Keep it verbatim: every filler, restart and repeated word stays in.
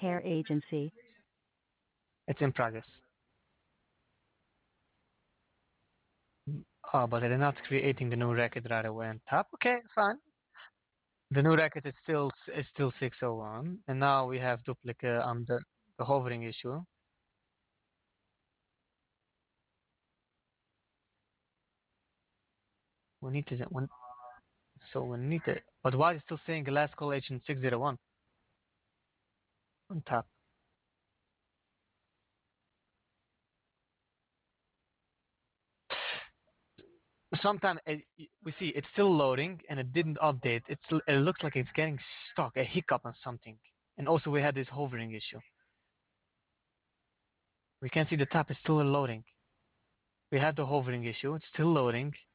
Hair agency. It's in progress. Oh, but they're not creating the new record right away on top. Okay, fine. The new record is still is still six oh one, and now we have duplicate um the, the hovering issue. We need to when, so we need to. But why is it still saying the last call agent six oh one on top? Sometimes we see it's still loading and it didn't update. It's it looks like it's getting stuck, a hiccup on something. And also we had this hovering issue. We can see the tab is still loading. We had the hovering issue. It's still loading.